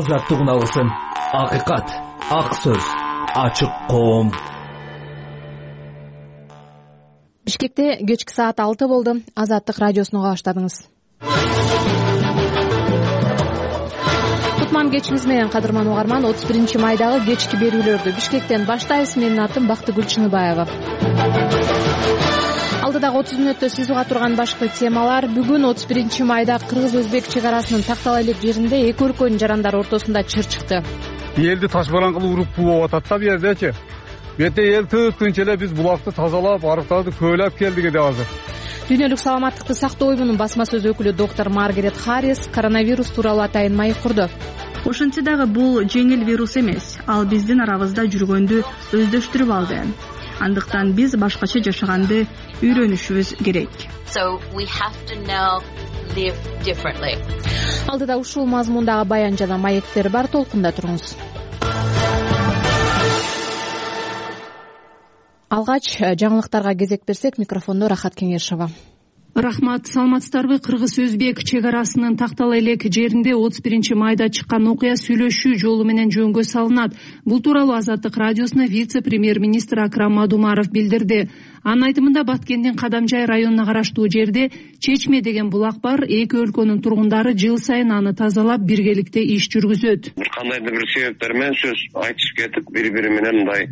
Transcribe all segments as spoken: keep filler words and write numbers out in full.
азаттык уналысын. Акыйкат, ак сөз, ачык коом. Бишкекте кечки саат алты болду. Азаттык радиосуна уга баштадыңыз. Кутман кечиңиз менен, кадырман угарман. отуз биринчи майдагы кечки берүүлөрдү Бишкектен баштайбыз. Менин атым Бактыгүл Чыныбаева. Алдыдагы отуз мүнөттө сиз уга турган башкы темалар. Бүгүн отуз биринчи майда кыргыз-өзбек чек арасынын тактала элек жеринде эки өлкөнүн жарандары ортосунда чыр чыкты. Элди ташбаран кылып уруп болуп атат да бу жердечи. Бете эл тып-тынч эле биз булакты тазалап, арыктарды көөлөп келдик эди азыр. Дүйнөлүк саламаттыкты сактоо уюмунун басма сөз өкүлү доктор Маргарет Харрис коронавирус тууралуу атайын маек курду. Ошентсе дагы бул жеңил вирус эмес. Ал биздин арабызда жүргөндү өздөштүрүп алды. Андыктан биз башкача жашаганды үйрөнүшүбүз керек. So we have to now live differently. Алдыда ушул мазмундагы баян жана маектер бар, толкунда туруңуз. Алгач жаңылыктарга кезек берсек, микрофондо Рахат Кеңешова. Рахмат, саламатсыздарбы? Кыргыз-өзбек чек арасынын тактала элек жеринде отуз биринчи майда чыккан окуя сүйлөшүү жолу менен жөнгө салынат. Бул тууралуу Азаттык радиосуна вице-премьер-министр Акрам Мадумаров билдирди. Анын айтымында Баткендин Кадамжай районуна караштуу жерде Чечме деген булак бар. Эки өлкөнүн тургундары жыл сайын аны тазалап, биргеликте иш жүргүзөт. Бир кандайдыр бир себептер менен сөз айтышып кетип, бири-бири менен мындай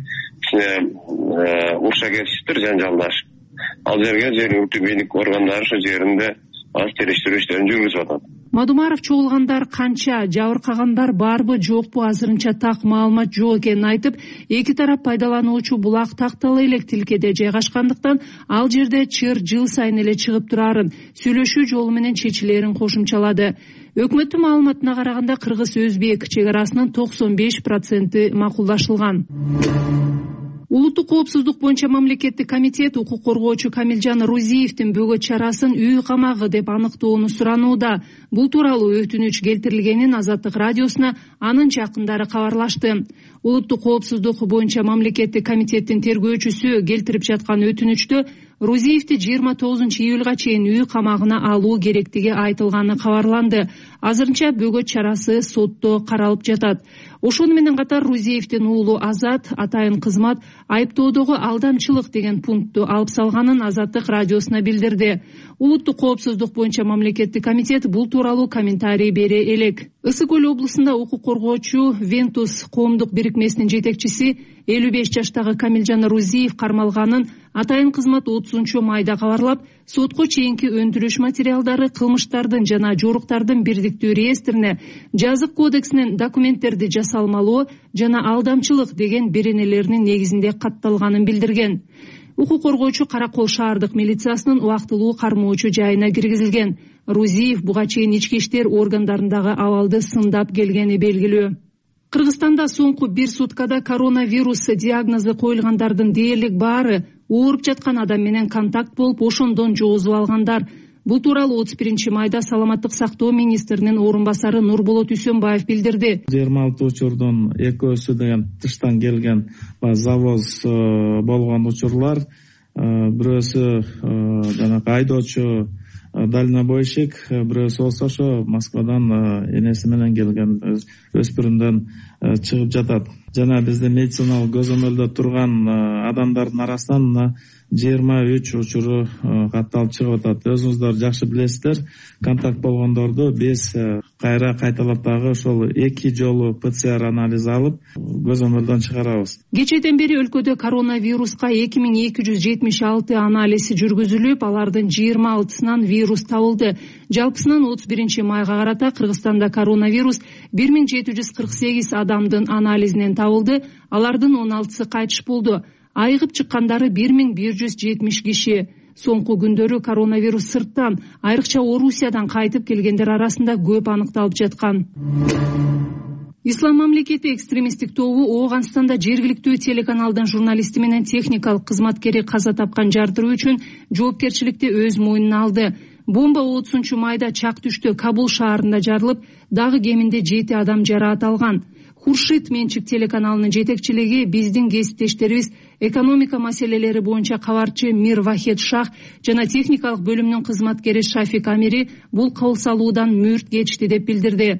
урша кетиштир, жанжалдашып. Ал жерге жергиликтүү бийлик органдары ошо жеринде аз териштирүү иштерин жүргүзүп атат. Мадумаров чогулгандар канча, жабыркагандар барбы, жокпу азырынча так маалымат жок экенин айтып, эки тарап пайдалануучу булак тактала элек тилкеде жайгашкандыктан ал жерде чыр жыл сайын эле чыгып турарын, сүйлөшүү жолу менен чечилерин кошумчалады. Өкмөттүн маалыматына караганда Кыргыз-Өзбек чек арасынын токсон беш проценти макулдашылган. Улуттук коопсуздук боюнча мамлекеттик комитет укук коргоочу Камилжан Рузиевдин бөгөт чарасын үй камагы деп аныктоону суранууда. Бул тууралуу өтүнүч келтирилгенин Азаттык радиосуна анын жакындары кабарлашты. Улуттук коопсуздук боюнча мамлекеттик комитеттин тергөөчүсү келтирип жаткан өтүнүчтө Рузиевди жыйырма тогузунчу июлга чейин үй камагына алуу керектиги айтылганы кабарланды. Азырынча бөгөт чарасы сотто каралып жатат. Ошону менен катар Рузиевдин уулу Азат атайын кызмат айыптоодогу алдамчылык деген пунктту алып салганын Азаттык радиосуна билдирди. Улуттук коопсуздук боюнча мамлекеттик комитет бул тууралуу комментарий бере элек. Ысык Көл облусунда укук коргоочу Вентус коомдук бирикмесинин жетекчиси элүү беш жаштагы Камилжан Рузиев кармалганын атайын кызмат отузунчу майда кабарлап, сотко чейинки өндүрүш материалдары кылмыштардын жана жоруктардын бирдиктүү реестрине, жазык кодексинин документтерди жасалмалоо жана алдамчылык деген беренелеринин негизинде катталганын билдирген. Укук коргоочу Каракол шаардык милициясынын убактылуу кармоочу жайына киргизилген. Рузиев буга чейин ички иштер органдарындагы абалды сындап келгени белгилүү. Кыргызстанда соңку бир суткада коронавирус диагнозу коюлгандардын дээрлик баары ооруп жаткан адам менен контакт болуп, ошондон жоозуп алгандар. Бул тууралуу отуз биринчи майда саламаттык сактоо министринин орун басары Нурболот Үсөнбаев билдирди. жыйырма алты учурдун экөөсү деген тыштан келген завоз болгон учурлар, бирөөсү жанагы айдоочу дальнобойщик, бирөөсү болсо ошо Москвадан энеси менен келген өспүрүмдөн чыгып жатат. Жана биздин медициналык көзөмөлдө турган адамдардын арасынан жыйырма үч учуру катталып чыгып атат. Өзүңүздөр жакшы билесиздер, контакт болгондорду биз кайра кайталап дагы ошол эки жолу ПЦР анализ алып көзөмөлдөн чыгарабыз. Кечээден бери өлкөдө коронавируска эки миң эки жүз жетимиш алты анализ жүргүзүлүп, алардын жыйырма алтысынан вирус табылды. Жалпысынан отуз биринчи майга карата Кыргызстанда коронавирус бир миң жети жүз кырк сегиз адамдын анализинен табылды. Алардын он алтысы кайтыш болду. Айыгып чыккандары бир миң бир жүз жетимиш киши. Соңку күндөрү коронавирус сырттан, айрыкча Орусиядан кайтып келгендер арасында көп аныкталып жаткан. Ислам мамлекети экстремисттик тобу Ооганстанда жергиликтүү телеканалдын журналисти менен техникалык кызматкери каза тапкан жардыруу үчүн жоопкерчиликти өз мойнуна алды. Бомба отузунчу майда Чак түштө Кабул шаарында жарылып, дагы кеминде жети адам жараат алган. Хуршит менчик телеканалынын жетекчилиги биздин кесиптештерибиз экономика маселелери боюнча кабарчы Мир Вахид Шах жана техникалык бөлүмүнүн кызматкери Шафик Амири бул кол салуудан мүрт кечти деп билдирди.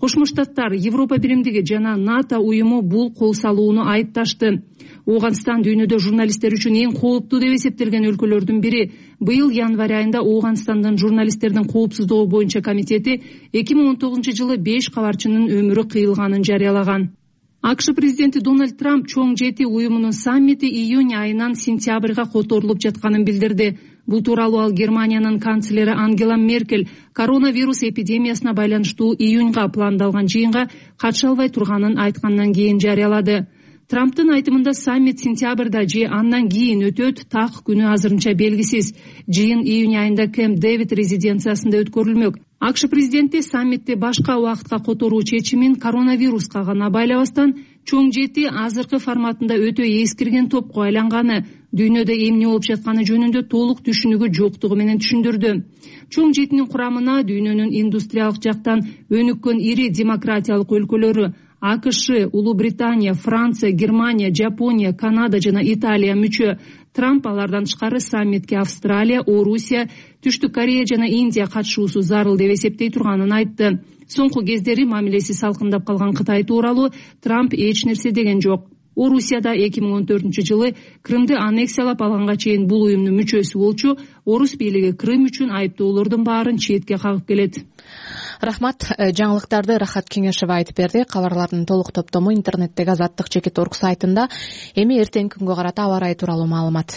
Кошмо Штаттар, Европа биримдиги жана НАТО уюму бул кол салууну айыпташты. Ооганстан дүйнөдө журналисттер үчүн эң кооптуу деп эсептелген өлкөлөрдүн бири. Быйыл январь айында Ооганстандын журналисттердин коопсуздугу боюнча комитети эки миң он тогузунчу жылы беш кабарчынын өмүрү кыйылганын жарыялаган. АКШ президенти Дональд Трамп чоң жети уюмунун саммити июнь айынан сентябрга которулуп жатканын билдирди. Бул тууралуу ал Германиянын канцлери Ангела Меркель коронавирус эпидемиясына байланыштуу июньга пландалган жыйынга катыша албай турганын айткандан кийин жарыялады. Трамптын айтымында саммит сентябрда же андан кийин өтөт, так күнү азырынча белгисиз. Жыйын июнь айында Кэмп Дэвид резиденциясында өткөрүлмөк. АКШ президенти саммитти башка убакытка которуу чечимин коронавируска гана байлабастан чоң жети азыркы форматында өтө эскирген топко айланганы, дүйнөдө эмне болуп жатканы жөнүндө толук түшүнүгү жоктугу менен түшүндүрдү. Чоң жетинин курамына дүйнөнүн индустриялык жактан өнүккөн ири демократиялык өлкөлөрү АКШ, Улуу Британия, Франция, Германия, Жапония, Канада жана Италия мүчө. Трамп алардан тышкары саммитке Австралия, Орусия, Түштүк Корея жана Индия катышуусу зарыл деп эсептей турганын айтты. Соңку кездери мамилеси салкындап калган Кытай тууралуу Трамп эч нерсе деген жок. Орусияда эки миң он төртүнчү жылы Крымды аннексиялап алганга чейин бул уюмдун мүчөсү болчу. Орус бийлиги Крым үчүн айыптоолордун баарын четке кагып келет. Рахмат. Жаңылыктарды Рахат Кеңешева айтып берди. Кабарлардын толук топтому интернеттеги азаттык чекит орг сайтында. Эми эртеңки күнгө карата аба ырайы тууралуу маалымат.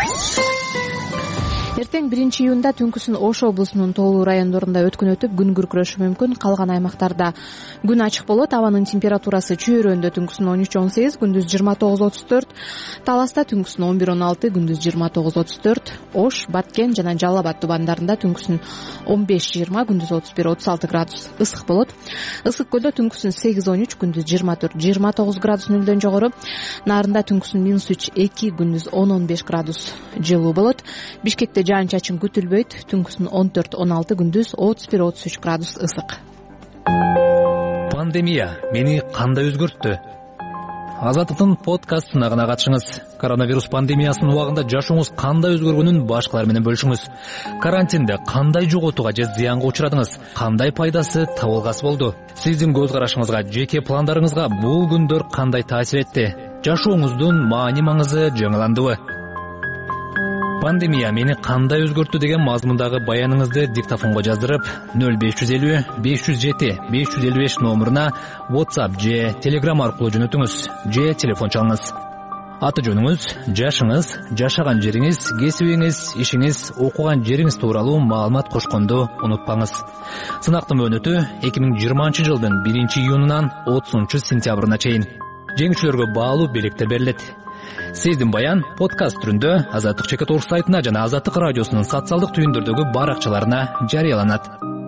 Эртең биринчи июнда түнкүсүн Ош облусунун тоолуу райондорунда өткөн өтүп, күн күркүрөшү мүмкүн. Калган аймактарда күн ачык болот. Абанын температурасы Чүйөрөндө түнкүсүн он үч он сегиз, күндүз жыйырма тогуз отуз төрт, Таласта түнкүсүн он бир он алты, күндүз жыйырма тогуз отуз төрт, Ош, Баткен жана Жалал Абад тубандарында түнкүсүн он беш жыйырма, күндүз отуз бир отуз алты градус ысык болот. Ысык көлдө түнкүсүн сегиз он үч, күндүз жыйырма төрт жыйырма тогуз градус нөлдөн жогору. Нарында түнкүсүн минус үч эки, күндүз он он беш градус жылуу болот. Бишкекте жаан-чачын күтүлбөйт. Түнкүсүн он төрт он алты, күндүз отуз бир отуз үч градус ысык. Пандемия мени кандай өзгөрттү? Азаттыктын подкастына гана катышыңыз. Коронавирус пандемиясынын убагында жашооңуз кандай өзгөргөнүн башкалар менен бөлүшүңүз. Карантинде кандай жоготууга же зыянга учурадыңыз? Кандай пайдасы, табылгасы болду? Сиздин көз карашыңызга, жеке пландарыңызга бул күндөр кандай таасир этти? Жашооңуздун маани маңызы жаңыландыбы? Пандемия мени кандай өзгөрттү деген мазмундагы баяныңызды диктофонго жаздырып, нөл беш жүз элүү беш жүз жети беш жүз элүү беш номуруна WhatsApp же Telegram аркылуу жөнөтүңүз, же телефон чалыңыз. Аты жөнүңүз, жашыңыз, жашаган жериңиз, кесибиңиз, ишиңиз, окуган жериңиз тууралуу маалымат кошконду унутпаңыз. Сынактын мөөнөтү эки миң жыйырманчы жылдын биринчи июнунан отузунчу сентябрына чейин. Жеңүүчүлөргө баалуу белектер берилет. Сиздин баян подкаст түрүндө Азаттык чекит орг сайтына жана Азаттык радиосунун социалдык түйүндөрдөгү баракчаларына жарыяланат.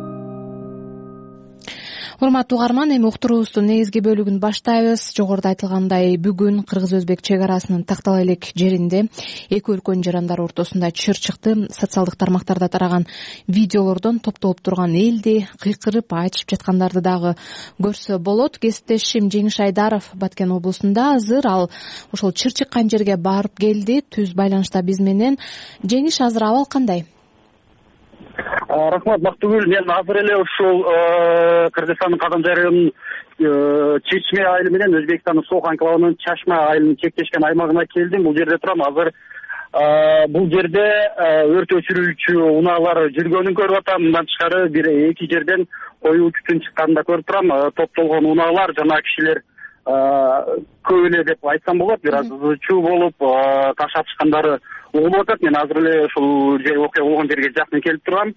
Урматтуу угарман, эми уктуруубуздун негизги бөлүгүн баштайбыз. Жогоруда айтылгандай, бүгүн кыргыз-өзбек чек арасынын тактала элек жеринде эки өлкөнүн жарандары ортосунда чыр чыкты. Социалдык тармактарда тараган видеолордон топтолуп турган элди кыйкырып айтышып жаткандарды дагы көрсө болот. Кесиптешим Жеңиш Айдаров Баткен облусунда азыр, ал ошол чыр чыккан жерге барып келди. Түз байланышта биз менен. Жеңиш, азыр абал кандай? Рахмат, Бактыгүл, мен азыр эле ушул Кыргызстандын Кадамжай районунун Чечме айылы менен Өзбекстандын Сок анклавынын Чашма айылынын чектешкен аймагына келдим. Бул жерде турам. Азыр бул жерде өрт өчүрүүчү унаалар жүргөнүн көрүп атам. Мындан тышкары бир эки жерден кою түтүн чыкканын да көрүп турам. Топтолгон унаалар жана кишилер көп эле деп айтсам болот. Бир аз ызычуу болуп таш атышкандары угулуп атат. Мен азыр эле ушул жер окуя болгон жерге жакын келип турам.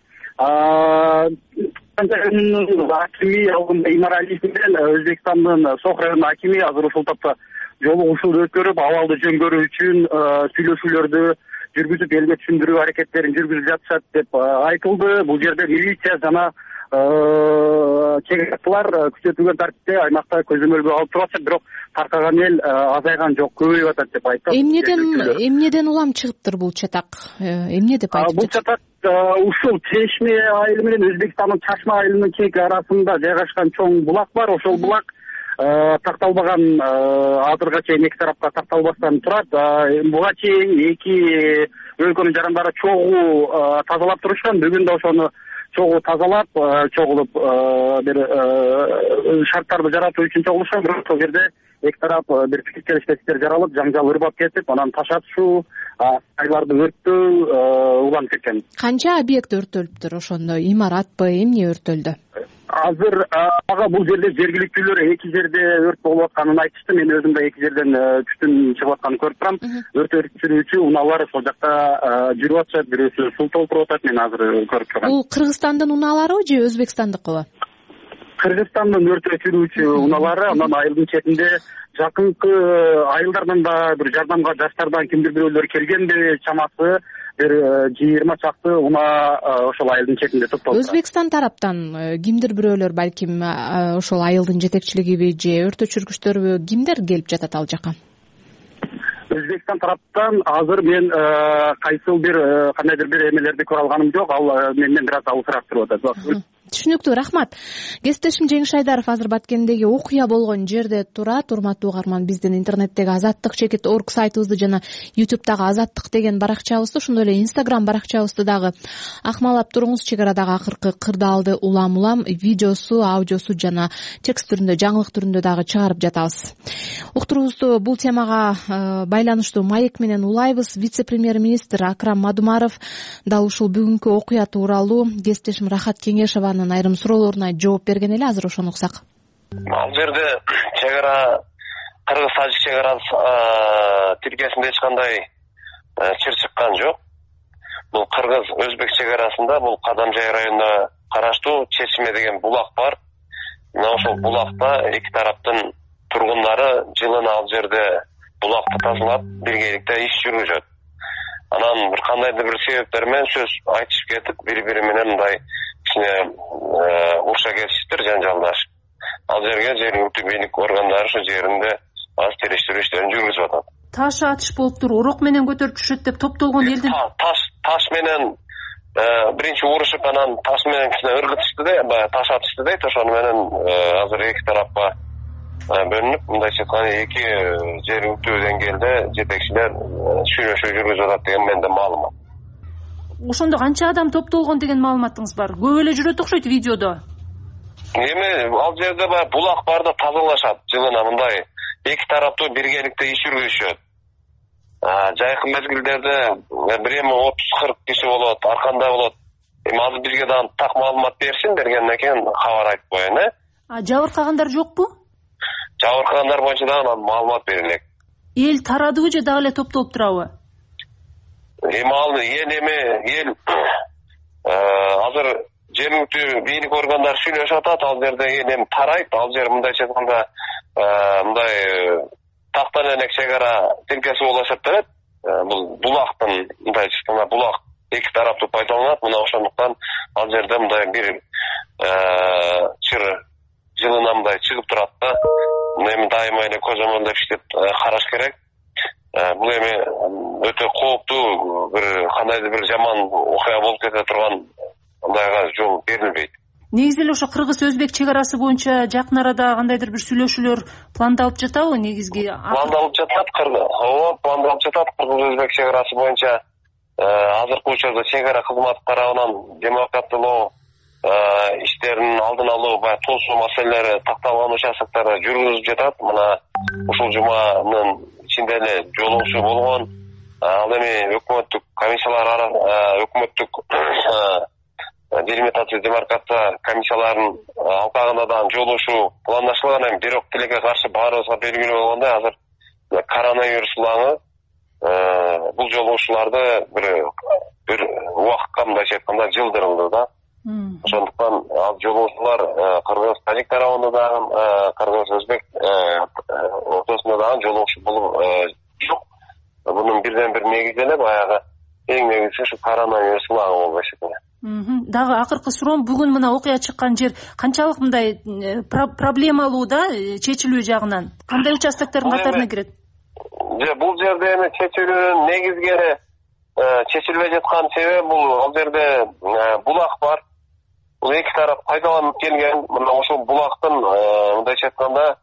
Акими Имаралиев менен Өзбекстандын Сок районунун акими азыр ушул тапта жолугушуу өткөрүп, абалды жөнгөрүү үчүн сүйлөшүүлөрдү жүргүзүп, элге түшүндүрүү аракеттерин жүргүзүп жатышат деп айтылды. Бул жерде милиция жана чекаттылар күчөтүлгөн тартипте аймакта көзөмөлгө алып турат, бирок таркаган эл азайган жок, көбөйүп атат деп айтат. Эмнеден эмнеден улам чыгыптыр бул чатак? Эмне деп айтып? Бул чатак ушул Чечме айылы менен Өзбекстандын Чашма айылынын чеги арасында жайгашкан чоң булак бар. Ошол булак такталбаган, азырга чейин эки тарапка такталбастан турат. Буга чейин эки өлкөнүн жарандары чогуу тазалап турушкан. Бүгүн да ошону чогуу тазалап, чогулуп бир шарттарды жаратуу үчүн чогулушкан, бирок ошол жерде эки тарап бир пикир келишпестиктер жаралып, жанжал ырбап кетип, анан таш атышуу, айларды өрттөө уланып кеткен. Канча объект өртөлүптүр ошондо? Имаратпы, эмне өртөлдү? Азыр ага бул жерде жергиликтүүлөр эки жерде өрт болуп атканын айтышты. Мен өзүм да эки жерден түтүн чыгып атканын көрүп турам. Өрт өчүрүүчү унаалар ошол жакта жүрүп атышат, бирөөсү суу толтуруп атат. Мен азыр көрүп тургам. Бул Кыргызстандын унааларыбы же Өзбекстандыкыбы? Кыргызстандын өрт өчүрүүчү унаалары, анан айылдын четинде жакынкы айылдардан да бир жардамга жаштардан кимдир бирөөлөр келгенди, чамасы бир жыйырма чакты унаа ошол айылдын четинде топтолуп. Өзбекстан тараптан кимдир бирөөлөр, балким ошол айылдын жетекчилигиби же өрт өчүргүчтөрбү, кимдер келип жатат ал жака? Өзбекстан тараптан азыр мен кайсыл бир кандайдыр бир эмелерди көрө алганым жок. Ал менден бир аз алысыраак туруп атат. Түшүнүктүү, рахмат. Кесиптешим Жеңиш Айдаров азыр Баткендеги окуя болгон жерде турат. Урматтуу угарман, биздин интернеттеги азаттык чекит орг сайтыбызды жана ютубтагы азаттык деген баракчабызды, ошондой эле инстаграм баракчабызды дагы акмалап туруңуз. Чек арадагы акыркы кырдаалды улам улам видеосу, аудиосу жана текст түрүндө, жаңылык түрүндө дагы чыгарып жатабыз. Уктуруубузду бул темага байланыштуу маек менен улайбыз. Вице-премьер-министр Акрам Мадумаров дал ушул бүгүнкү окуя тууралуу кесиптешим Рахат Кеңешованын айрым суроолоруна жооп берген эле. Азыр ошону уксак. Ал жерде чек ара, Кыргыз-Тажик чек арасы тилкесинде эч кандай чыр чыккан жок. Бул Кыргыз-Өзбек чек арасында, бул Кадамжай районуна караштуу Чечме деген булак бар. Мына ошол булакта эки тараптын тургундары жылына ал жерде булакты тазалап, биргеликте иш жүргүзөт. Анан бир кандайдыр бир себептер менен сөз айтышып кетип, бири-бири менен мындай кичине урша келишиптир, жанжалдашып. Ал жерге жергиликтүү бийлик органдары ошол жеринде аз териштирүү иштерин жүргүзүп атат. Таш атыш болуптур, орок менен көтөрүп түшөт деп топтолгон элдин таш таш менен биринчи урушуп, анан таш менен кичине ыргытышты да, баягы таш атышты дейт. Ошону менен азыр эки тарапка бөлүнүп, мындайча айтканда эки жергиликтүү деңгээлде жетекчилер сүйлөшүү жүргүзүп атат деген менде маалымат. Ошондо канча адам топтолгон деген маалыматыңыз бар? Көп эле жүрөт окшойт видеодо. Эми ал жерде баягы булак бар да, тазалашат жылына, мындай эки тараптуу биргеликте иш жүргүзүшөт. Жайкын мезгилдерде бир эми отуз кырк киши болот, арканда болот. Эми азыр бизге дагы так маалымат берсин, бергенден кийин кабар айтып коеюн. Э? А жабыркагандар жокпу? Жабыркагандар боюнча дагы маалымат берилет. Эл тарадыбы же дагы эле топтолуп турабы? Эми ал эл эми эл азыр жергиликтүү бийлик органдары сүйлөшүп атат. Ал жерде эл эми тарайт. Ал жер мындайча айтканда мындай тактан элек чек ара тилкеси болуп эсептелет. Бул булактын мындайча айтканда булак эки тараптуу пайдаланат. Мына ошондуктан ал жерде мындай бир чыр жылына мындай чыгып турат да. Эми дайыма эле көзөмөлдөп иштеп караш керек. Бул эми өтө кооптуу, бир кандайдыр бир жаман окуя болуп кете турган мындайга жол берилбейт. Негизи эле ошо Кыргыз-Өзбек чек арасы боюнча жакын арада кандайдыр бир сүйлөшүүлөр пландалып жатабы негизги? Пландалып жатат, ооба, пландалып жатат. Кыргыз-Өзбек чек арасы боюнча азыркы учурда чек ара кызматы тарабынан демократиялоо иштерин алдын алуу, баягы толсуу маселелери такталган участоктор жүргүзүлүп жатат. Мына ушул жуманын ичинде эле жолугушуу болгон. Ал эми өкмөттүк комиссиялар, өкмөттүк делимитация, демаркация комиссияларынын алкагында дагы жолугушуу пландаштырылган. Эми бирок тилекке каршы баарыбызга белгилүү болгондой, азыр коронавирус улаңы бул жолугушууларды бир бир убакытка мындайча айтканда жылдырылды да. Ошондуктан ал жолугушуулар Кыргыз-Тажик тарабында дагы, Кыргыз-Өзбек ортосунда дагы жолугушуу болуп жок. Бунун бирден бир негизи эле баягы эң негизги ушу коронавирус улаңы болуп эсептелет. Дагы акыркы суроом, бүгүн мына окуя чыккан жер канчалык мындай проблемалуу да чечилүү жагынан? Кандай участоктордун катарына кирет? Же бул жерде эми чечилүүнүн негизги эле чечилбей жаткан себеби бул ал жерде булак бар. Бул эки тарап пайдаланып келген. Мына ошол булактын мындайча айтканда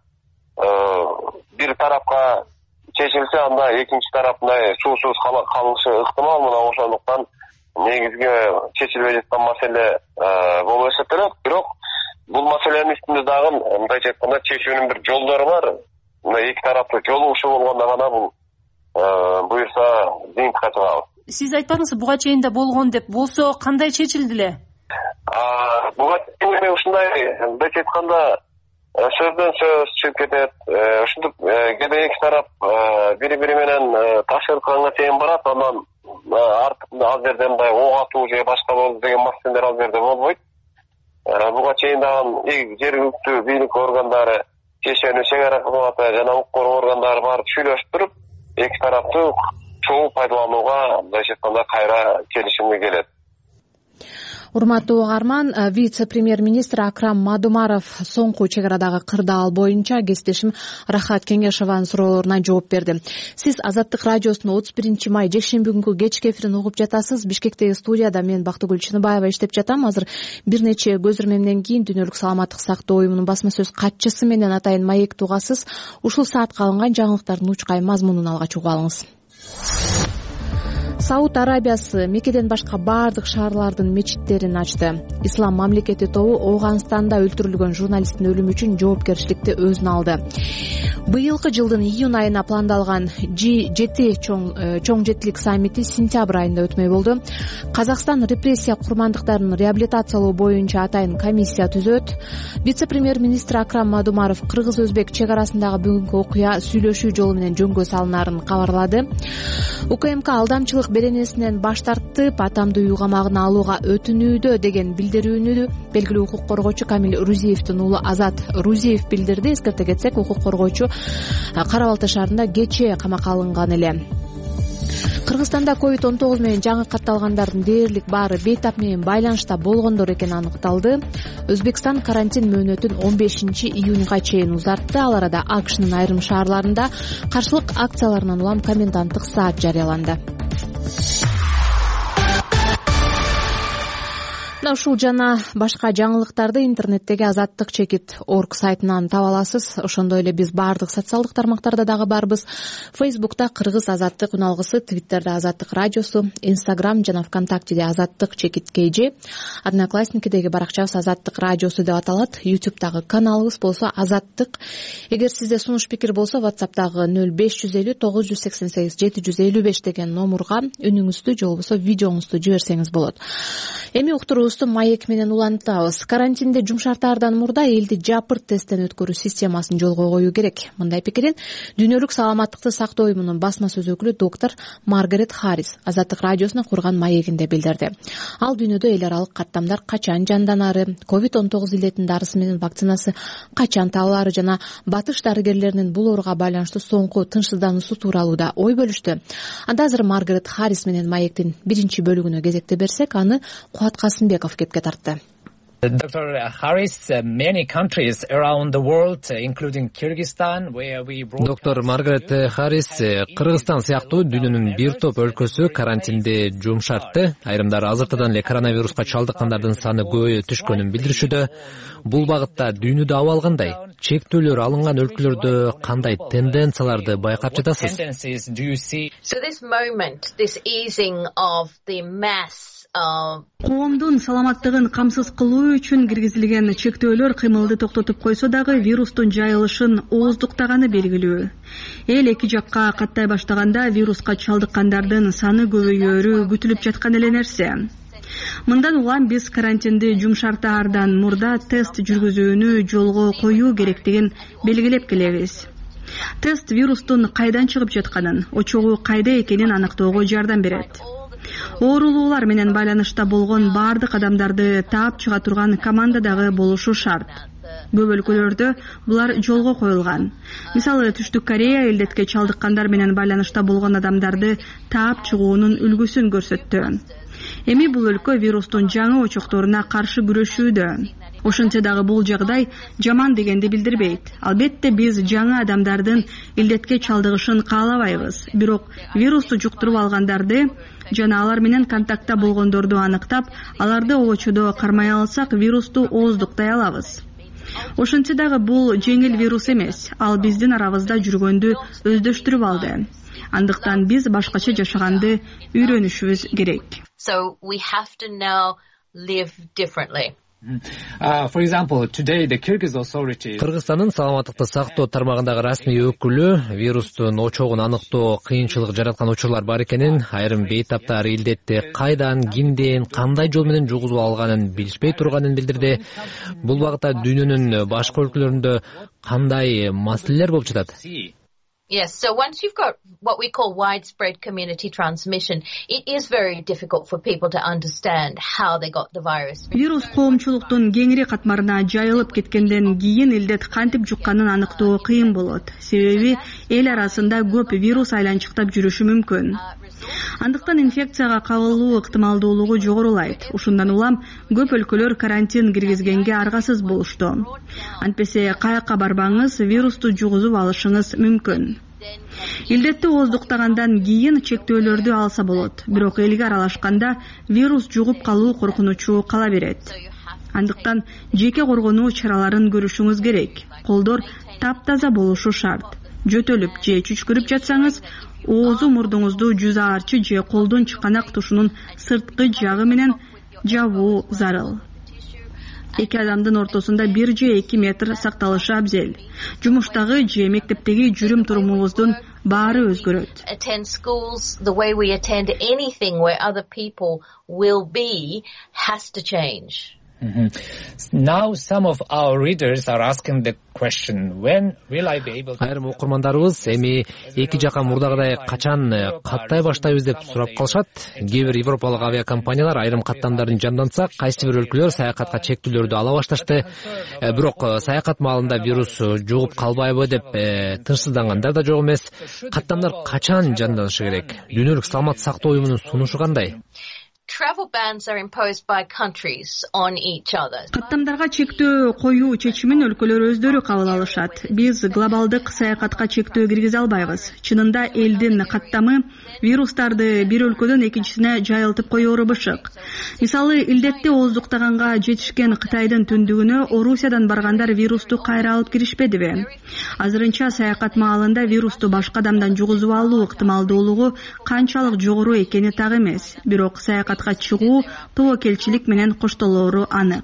бир тарапка чечилсе, анда экинчи тарап мындай суусуз калышы ыктымал. Мына ошондуктан негизги чечилбей жаткан маселе болуп эсептелет. Бирок бул маселенин үстүндө дагы мындайча айтканда чечүүнүн бир жолдору бар. Мына эки тараптуу жолугушуу болгондо гана бул буюрса жыйынтыкка чыгабыз. Сиз айтпадыңызбы буга чейин да болгон деп? Болсо кандай чечилди эле? Буга чейин ушундай мындайча айтканда сөздөн сөз чыгып кетет. Ушинтип кээде эки тарап бири бири менен ташкыртканга чейин барат, анан артында ал жерде мындай ок атуу же башка болду деген маселелер ал жерде болбойт. Буга чейин дагы жергиликтүү бийлик органдары, чечүүнү чек ара кызматы жана укук коргоо органдары барып сүйлөшүп туруп, эки тараптуу чогуу пайдаланууга мындайча айтканда кайра келишимге келет. Урматтуу угарман, вице-премьер-министр Акрам Мадумаров соңку чек арадагы кырдаал боюнча кесиптешим Рахат Кеңешованын суроолоруна жооп берди. Сиз Азаттык радиосунун отуз биринчи май жекшемби күнкү кечки эфирин угуп жатасыз. Бишкектеги студияда мен Бактыгүл Чыныбаева иштеп жатам. Азыр бир нече көзөрмемден кийин Дүйнөлүк саламаттык сактоо уюмунун басма сөз катчысы менен атайын маек угасыз. Ушул саатка алынган жаңылыктардын учкай мазмунун алгач угуп алыңыз. Сауд Арабиясы Меккеден башка бардык шаарлардын мечиттерин ачты. Ислам мамлекети тобу Ооганстанда өлтүрүлгөн журналисттин өлүмү үчүн жоопкерчиликти өзүнө алды. Быйылкы жылдын июнь айына пландалган G жети чоң жетилик саммити сентябрь айында өтмөй болду. Казакстан репрессия курмандыктарын реабилитациялоо боюнча атайын комиссия түзөт. Вице-премьер-министр Акрам Мадумаров кыргыз-өзбек чек арасындагы бүгүнкү окуя сүйлөшүү жолу менен жөнгө салынарын кабарлады. УКМК алдамчылык беренесинен баш тартып, атамды үй камагына алууга өтүнүүдө деген билдирүүнү белгилүү укук коргоочу Камил Рузиевдин уулу Азат Рузиев билдирди. Эскерте кетсек, укук коргоочу Кара Балта шаарында кечээ камакка алынган эле. Кыргызстанда ковид он тогуз менен жаңы катталгандардын дээрлик баары бейтап менен байланышта болгондор экени аныкталды. Өзбекстан карантин мөөнөтүн он бешинчи июньга чейин узартты. Ал арада АКШнын айрым шаарларында каршылык акцияларынан улам коменданттык саат жарыяланды. Мына ушул жана башка жаңылыктарды интернеттеги азаттык чекит точка орг сайтынан таба аласыз. Ошондой эле биз баардык социалдык тармактарда дагы барбыз. Фейсбукта Кыргыз азаттык үналгысы, Твиттерде Азаттык радиосу, Инстаграм жана ВКонтактеде Азаттык чекит kg, Одноклассникидеги баракчабыз Азаттык радиосу деп аталат. Ютубтагы каналыбыз болсо Азаттык. Эгер сизде сунуш пикир болсо, WhatsAppтагы нөл беш жүз элүү тогуз жүз сексен сегиз жети жүз элүү беш деген номурга үнүңүздү же болбосо видеоңузду жиберсеңиз болот. Эми уктуруу маек менен улантабыз. Карантинде жумшартаардан мурда элди жапырт тесттен өткөрүү системасын жолго коюу керек. Мындай пикирин Дүйнөлүк саламаттыкты сактоо уюмунун басма сөз өкүлү доктор Маргарет Харрис Азаттык радиосуна курган маегинде билдирди. Ал дүйнөдө эл аралык каттамдар качан жанданары, ковид он тогуз илетинин дарысы менен вакцинасы качан табылары жана батыш дарыгерлеринин бул ооруга байланыштуу соңку тынчсыздануусу тууралуу да ой бөлүштү. Анда азыр Маргарет Харрис менен маектин биринчи бөлүгүнө кезекте берсек, аны Кубат Касымбеков кепке тартты. Doctor Harris, uh, many countries around the world, uh, including Kyrgyzstan, where we brought... Доктор Маргарет Харрис, Кыргызстан сыяктуу дүйнөнүн бир топ өлкөсү карантинде жумшартты. Айрымдары азыртадан эле коронавируска чалдыккандардын саны көбөйө түшкөнүн билдиришүүдө. Бул багытта дүйнөдө абал кандай? Чектөөлөр алынган өлкөлөрдө кандай тенденцияларды байкап жатасыз? So this moment, this easing of the mass Коомдун саламаттыгын камсыз кылуу үчүн киргизилген чектөөлөр кыймылды токтотуп койсо дагы вирустун жайылышын ооздуктаганы белгилүү. Эл эки жакка каттай баштаганда вируска чалдыккандардын саны көбөйөөрү күтүлүп жаткан эле нерсе. Мындан улам биз карантинди жумшартаардан мурда тест жүргүзүүнү жолго коюу керектигин белгилеп келебиз. Тест вирустун кайдан чыгып жатканын, очогу кайда экенин аныктоого жардам берет. Оорулуулар менен байланышта болгон бардык адамдарды таап чыга турган команда дагы болушу шарт. Көп өлкөлөрдө булар жолго коюлган. Мисалы, Түштүк Корея илдетке чалдыккандар менен байланышта болгон адамдарды таап чыгуунун үлгүсүн көрсөттү. Эми бул өлкө вирустун жаңы очокторуна каршы күрөшүүдө. Ошентсе дагы бул жагдай жаман дегенди билдирбейт. Албетте биз жаңы адамдардын илдетке чалдыгышын каалабайбыз. Бирок вирусту жуктуруп алгандарды жана алар менен контактта болгондорду аныктап, аларды обочодо кармай алсак, вирусту ооздуктай алабыз. Ошентсе дагы бул жеңил вирус эмес. Ал биздин арабызда жүргөндү өздөштүрүп алды. Андыктан биз башкача жашаганды үйрөнүшүбүз керек. So we have to now live differently. Uh, for example, today the Kyrgyz authorities Кыргызстандын саламаттыкты сактоо тармагындагы расмий өкүлү вирустун очогун аныктоо кыйынчылык жараткан учурлар бар экенин, айрым бейтаптар илдетти кайдан, кимден, кандай жол менен жугузуп алганын билишпей турганын билдирди. Бул багытта дүйнөнүн башка өлкөлөрүндө кандай маселелер болуп жатат? Yes, so once you've got what we call widespread community transmission, it is very difficult for people to understand how they got the virus. Вирус коомчулуктун кеңири катмарына жайылып кеткенден кийин илдет кантип жукканын аныктоо кыйын болот. Себеби эл арасында көп вирус айланчыктап жүрүшү мүмкүн. Андыктан инфекцияга кабылуу ыктымалдуулугу жогорулайт. Ушундан улам көп өлкөлөр карантин киргизгенге аргасыз болушту. Антпесе каяка барбаңыз вирусту жугузуп алышыңыз мүмкүн. Илдетти ооздуктагандан кийин чектөөлөрдү алса болот. Бирок элге аралашканда вирус жугуп калуу коркунучу кала берет. Андыктан жеке коргонуу чараларын көрүшүңүз керек. Колдор таптаза болушу шарт. Жөтөлүп же чүчкүрүп жатсаңыз, оозу мурдуңузду жүз аарчы же колдун чыканак тушунун сырткы жагы менен жабуу зарыл. Эки адамдын ортосунда бир же эки метр сакталышы абзел. Жумуштагы же мектептеги жүрүм турумубуздун баары өзгөрөт. Attend schools, the way we attend anything where other people will be has to change. Mm-hmm. Now some of our readers are asking the question, when will I be able to... Айрым окурмандарыбыз эми эки жака мурдагыдай качан каттай баштайбыз деп сурап калышат. Кээ бир европалык авиакомпаниялар айрым каттамдарын жандантса, кайсы бир өлкөлөр саякатка чектүүлөрдү ала башташты. Бирок саякат маалында вирус жугуп калбайбы деп тынчсыздангандар да жок эмес. Каттамдар качан жанданышы керек? Дүйнөлүк саламат сактоо уюмунун сунушу кандай? Travel bans are imposed by countries on each other. Каттамдарга чектөө коюу чечимин өлкөлөр өздөрү кабыл алышат. Биз глобалдык саякатка чектөө киргизе албайбыз. Чынында элдин каттамы вирустарды бир өлкөдөн экинчисине жайылтып коюу бышык. Мисалы, илдетти ооздуктаганга жетишкен Кытайдын түндүгүнө Орусиядан баргандар вирусту кайра алып киришпедиби? Азырынча саякат маалында вирусту башка адамдан жугузуп алуу ыктымалдуулугу канчалык жогору экени так эмес. Бирок саякат чыгуу тобокелчилик менен коштолоору анык.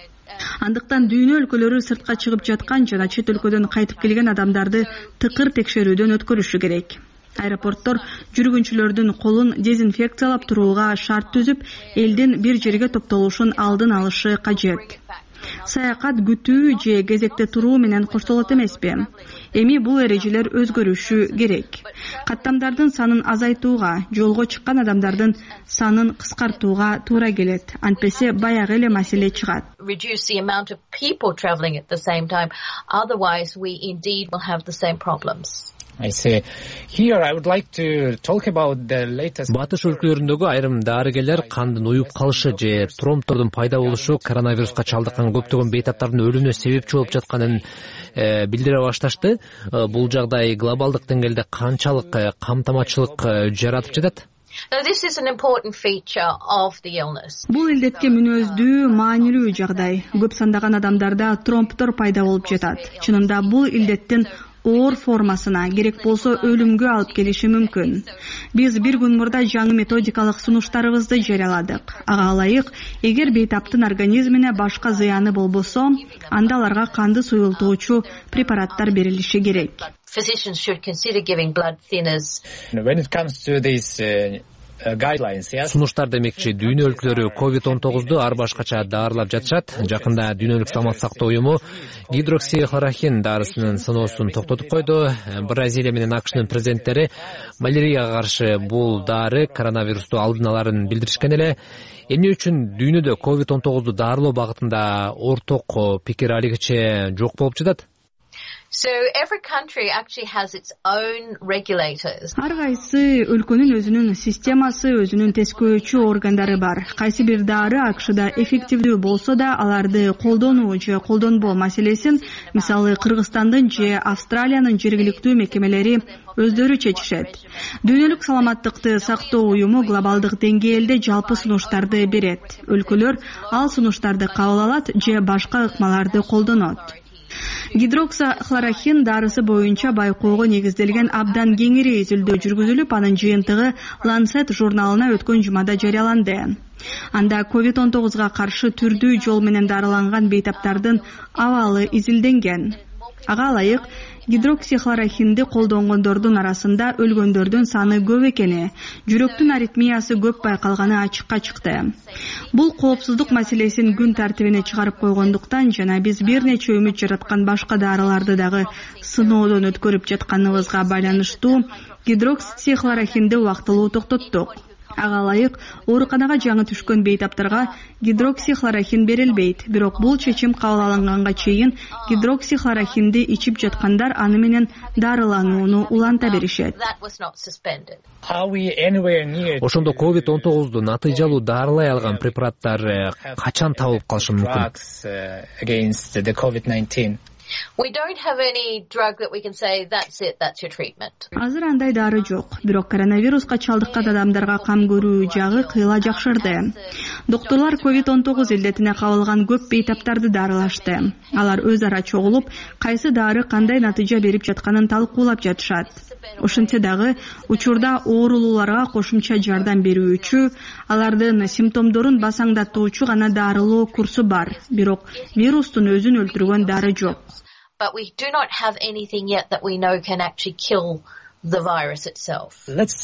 Андыктан дүйнө өлкөлөрү сыртка чыгып жаткан жана чет өлкөдөн кайтып келген адамдарды тыкыр текшерүүдөн өткөрүшү керек. Аэропорттор жүргүнчүлөрдүн колун дезинфекциялап турууга шарт түзүп, элдин бир жерге топтолушун алдын алышы кажет. Саякат күтүү же кезекте туруу менен коштолот эмеспи? Эми бул эрежелер өзгөрүшү керек. Каттамдардын санын азайтууга, жолго чыккан адамдардын санын кыскартууга туура келет. Антпесе баягы эле маселе чыгат. Reduce the amount of people traveling at the same time. Otherwise, we indeed will have the same problems. I say, here I would like to talk about the latest... Батыш өлкөлөрүндөгү айрым дарыгерлер кандын уюп калышы же тромбтордун пайда болушу коронавируска чалдыккан көптөгөн бейтаптардын өлүмүнө себепчи болуп жатканын билдире башташты. Бул жагдай глобалдык деңгээлде канчалык камтамачылык жаратып жатат? So this is an important feature of the illness. Бул илдетке мүнөздүү, маанилүү жагдай. Көп сандаган адамдарда тромбтор пайда болуп жатат. Чынында бул илдеттин оор формасына, керек болсо өлүмгө алып келиши мүмкүн. Биз бир күн мурда жаңы методикалык сунуштарыбызды жарыяладык. Ага ылайык, эгер бейтаптын организмине башка зыяны болбосо, анда аларга канды суюлтуучу препараттар берилиши керек. Physicians should consider giving blood thinners. When it comes to these uh... Сунуштар демекчи, дүйнө өлкөлөрү ковид он тогузду ар башкача даарылап жатышат. Жакында дүйнөлүк саламат сактоо уюму гидроксихлорохин дарысынын сыноосун токтотуп койду. Бразилия менен АКШнын президенттери малярияга каршы бул дары коронавирусту алдын аларын билдиришкен эле. Эмне үчүн дүйнөдө ковид он тогузду дарылоо багытында орток пикир алигиче жок болуп жатат? So every country actually has its own regulators. Ар кайсы өлкөнүн өзүнүн системасы, өзүнүн тескөөчү органдары бар. Кайсы бир дары АКШда эффективдүү болсо да, аларды колдонуу же колдонбоо маселесин, мисалы Кыргызстандын же Австралиянын жергиликтүү мекемелери өздөрү чечишет. Дүйнөлүк саламаттыкты сактоо уюму глобалдык деңгээлде жалпы сунуштарды берет. Өлкөлөр ал сунуштарды кабыл алат же башка ыкмаларды колдонот. Гидроксихлорохин дарысы боюнча байкоого негизделген абдан кеңири изилдөө жүргүзүлүп, анын жыйынтыгы Lancet журналына өткөн жумада жарыяланды. Анда ковид он тогузга каршы түрдүү жол менен дарыланган бейтаптардын абалы изилденген. Ага ылайык гидроксихлорохинди колдонгондордун арасында өлгөндөрдүн саны көп экени, жүрөктүн аритмиясы көп байкалганы ачыкка чыкты. Бул коопсуздук маселесин күн тартибине чыгарып койгондуктан жана биз бир нече үмүт жараткан башка дарыларды дагы сыноодон өткөрүп жатканыбызга байланыштуу гидроксихлорохинди убактылуу токтоттук. Ага ылайык ооруканага жаңы түшкөн бейтаптарга гидроксихлорохин берилбейт, бирок бул чечим кабыл алынганга чейин гидроксихлорохинди ичип жаткандар аны менен дарыланууну уланта беришет. Ошондо ковид он тогузду натыйжалуу дарылай алган препараттар качан табылып калышы мүмкүн? We don't have any drug that we can say that's it, that's your treatment. Азыр андай дары жок, бирок коронавируска чалдыккан адамдарга кам көрүү жагы кыйла жакшырды. Докторлор ковид он тогуз илдетине кабылган көп бейтаптарды дарылашты. Алар өз ара чогулуп, кайсы дары кандай натыйжа берип жатканын талкуулап жатышат. Ошентсе дагы учурда оорулууларга кошумча жардам берүүчү, алардын симптомдорун басаңдатуучу гана дарылоо курсу бар, бирок вирустун өзүн өлтүргөн дары жок. But we do not have anything yet that we know can actually kill the virus itself.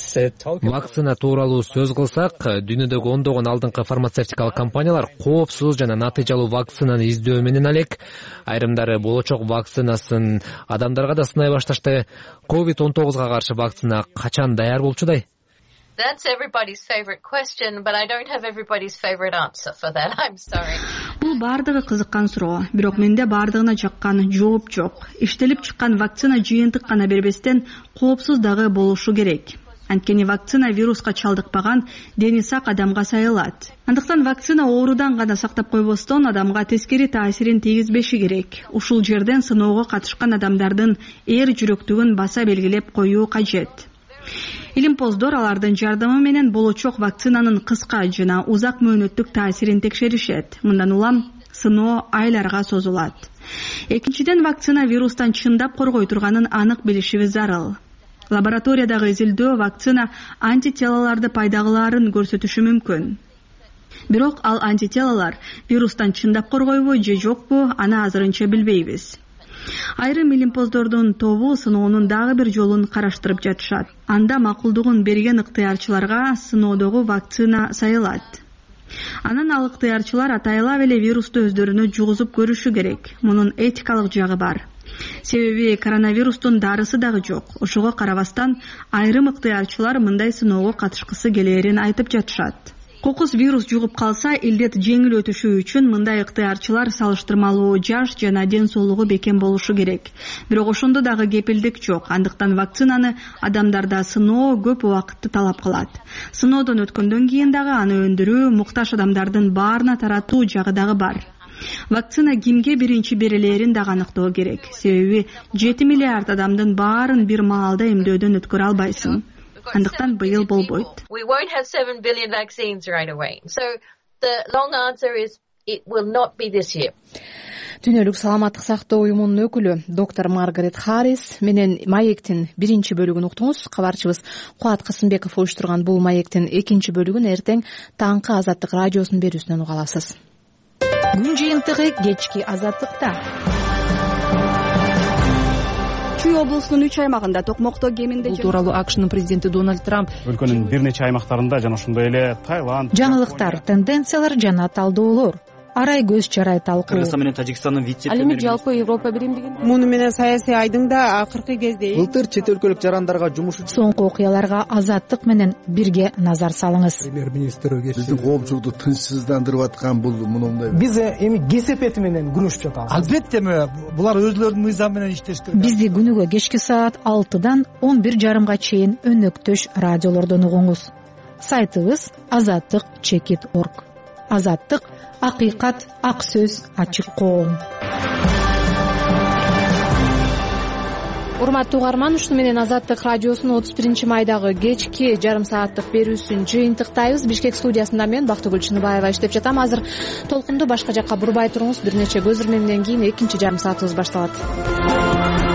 Вакцина тууралуу сөз кылсак, дүйнөдөгү ондогон алдыңкы фармацевтикалык компаниялар коопсуз жана натыйжалуу вакцинаны издөө менен алек. Айрымдары болочок вакцинасын адамдарга да сынай башташты. ковид он тогузга каршы вакцина качан даяр болчудай? That's everybody's favorite question, but I don't have everybody's favorite answer for that. I'm sorry. Бул бардыгы кызыккан суроо, бирок менде бардыгына жаккан жооп жок. Иштелип чыккан вакцина жыйынтык гана бербестен коопсуз дагы болушу керек. Анткени вакцина вируска чалдыкпаган дени сак адамга сайылат. Андыктан вакцина оорудан гана сактап койбостон адамга тескери таасирин тийгизбеши керек. Ушул жерден сыноого катышкан адамдардын эр жүрөктүгүн баса белгилеп коюу кажет. Илимпоздор алардын жардамы менен болочок вакцинанын кыска жана узак мөөнөттүк таасирин текшеришет. Мындан улам сыноо айларга созулат. Экинчиден, вакцина вирустан чындап коргой турганын анык билишибиз зарыл. Лабораториядагы изилдөө вакцина антителаларды пайда кылаарын көрсөтүшү мүмкүн. Бирок ал антителалар вирустан чындап коргойбу же жокпу, аны азырынча билбейбиз. Айрым илимпоздордун тобу сыноонун дагы бир жолун караштырып жатышат. Анда макулдугун берген ыктыярчыларга сыноодогу вакцина сайылат. Анан ал ыктыярчылар атайлап эле вирусту өздөрүнө жугузуп көрүшү керек. Мунун этикалык жагы бар. Себеби коронавирустун дарысы дагы жок. Ошого карабастан айрым ыктыярчылар мындай сыноого катышкысы келээрин айтып жатышат. Кокус вирус жугуп калса, илдет жеңил өтүшү үчүн мындай ыктыярчылар салыштырмалуу жаш жана ден соолугу бекем болушу керек. Бирок ошондо дагы кепилдик жок. Андыктан вакцинаны адамдарда сыноо көп убакытты талап кылат. Сыноодон өткөндөн кийин дагы аны өндүрүү, муктаж адамдардын баарына таратуу жагы дагы бар. Вакцина кимге биринчи берилерин дагы аныктоо керек. Себеби жети миллиард адамдын баарын бир маалда эмдөөдөн өткөрө албайсың. Андыктан быйыл болбойт. We won't have seven billion vaccines right away. So the long answer is it will not be this year. Дүйнөлүк саламаттык сактоо уюмунун өкүлү доктор Маргарет Харрис менен маектин биринчи бөлүгүн уктуңуз. Кабарчыбыз Кубат Касымбеков уюштурган бул маектин экинчи бөлүгүн эртең таңкы Азаттык радиосунун берүүсүнөн уга аласыз. Күн жыйынтыгы кечки Азаттыкта. Чүй облусунун үч аймагында токмокто кеминде бул тууралуу АКШнын президенти Дональд Трамп өлкөнүн бир нече аймактарында жана ошондой эле Таиланд, жаңылыктар, тенденциялар жана талдоолор, арай көз чарай талкуу. Кыргызстан менен Тажикстандын вице-премьери. Ал эми жалпы Европа биримдигин муну менен саясий айдың да акыркы кезде былтыр чет өлкөлүк жарандарга жумуш үчүн соңку окуяларга Азаттык менен бирге назар салыңыз. Премьер-министр биздин коомчулукту тынчсыздандырып аткан бул мындай. Биз эми кесепети менен күрөшүп жатабыз. Албетте булар өзлөрүнүн мыйзамы менен иштеш керек. Бизди күнүгө кечки саат алтыдан он бир жарымга чейин өнөктөш радиолордон угуңуз. Сайтыбыз азаттык чекит точка орг. Азаттык, акыйкат, ак сөз, ачык коом. урматтуу угарман, ушуну менен Азаттык радиосунун отуз биринчи майдагы кечки жарым сааттык берүүсүн жыйынтыктайбыз. Бишкек студиясында мен Бактыгүл Чыныбаева иштеп жатам. Азыр толкунду башка жакка бурбай туруңуз, бир нече көз ирмемден кийин экинчи жарым саатыбыз башталат.